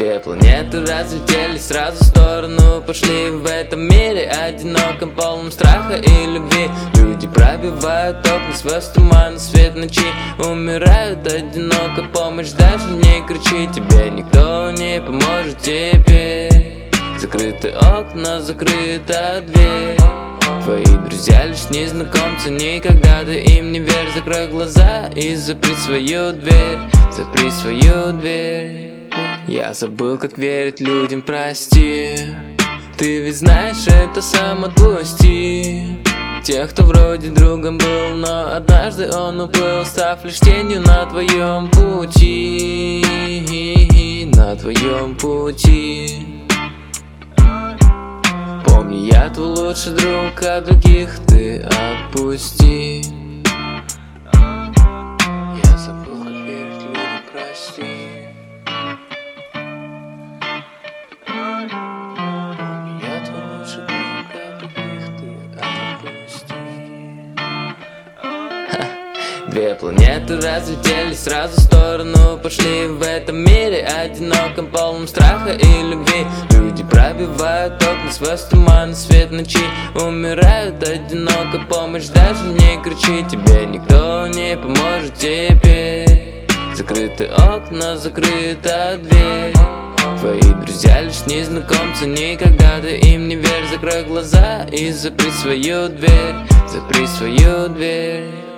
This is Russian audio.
Две планеты разлетелись сразу в сторону, пошли в этом мире одиноком, полном страха и любви. Люди пробивают окна, звезд, туман, свет ночи, умирают одиноко, помощь даже не кричи, тебе никто не поможет теперь. Закрыты окна, закрыта дверь. Твои друзья лишь незнакомцы, никогда ты им не верь. Закрой глаза и запри свою дверь, запри свою дверь. Я забыл, как верить людям, прости. Ты ведь знаешь, это сам отпусти тех, кто вроде другом был, но однажды он уплыл, став лишь тенью на твоем пути, на твоем пути. Помни, я твой лучший друг, а других ты отпусти. Я забыл, как верить людям, прости. Помни, я твой лучший друг, а других ты отпусти. Две планеты разлетелись сразу в сторону, пошли в этом мире одиноком, полном страха и любви. Люди пробивают окна, звезд, туман, свет ночи, умирают одиноко, помощь даже не кричи, тебе никто не поможет теперь. Закрыты окна, закрыта дверь. Твои друзья лишь незнакомцы, никогда ты им не верь. Закрой глаза и запри свою дверь, запри свою дверь.